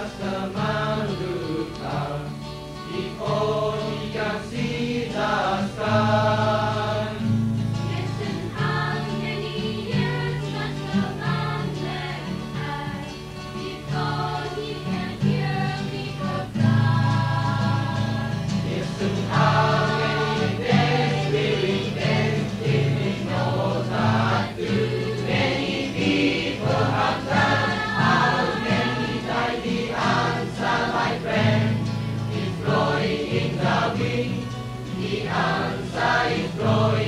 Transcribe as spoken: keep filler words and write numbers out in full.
must the man look up before he can see the sun? Listen, how many years must the man have before he can hear people cry? Listen, how many days will it take till he knows that too many people have done? How many die? The answer, my friend, is blowing in the wind. The answer is blowing.